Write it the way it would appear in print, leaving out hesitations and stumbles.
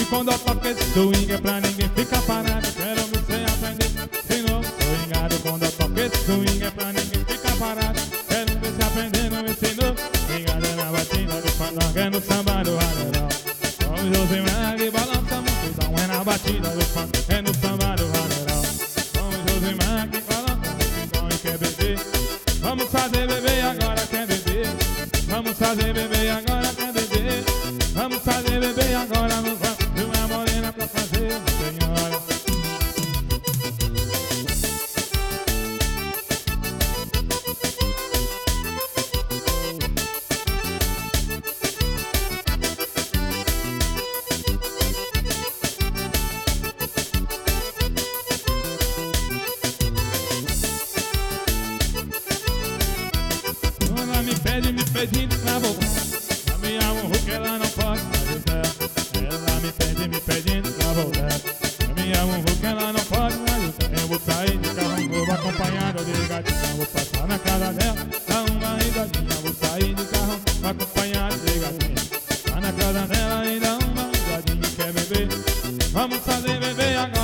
quando eu toco esse swing é pra ninguém ficar parado. Quero ver você aprender de novo. Tô ligado quando eu toco esse swing é pra ninguém ficar parado. Quero ver você aprendendo esse novo. Ligado na batida do fandango, é no samba do Raderão. Com Josimar balança multidão, é na batida do fandango, é no samba do Raderão. Com Josimar balança multidão e quer beber. Vamos fazer bebê agora, quer beber. Vamos fazer bebê agora, quer beber. Vamos fazer bebê agora, não vamos. De uma morena pra fazer, senhora. Ela me pedindo pra voltar. A minha honra que ela não pode mais usar. Ela me pedindo pra voltar. A minha honra que ela não pode mais usar. Eu vou sair de carro novo acompanhado de gatinha. Vou passar na casa dela, dar uma risadinha. Vou sair de carro acompanhado de gatinha. Tá na casa dela e dá uma risadinha. Quer beber? Vamos fazer bebê agora.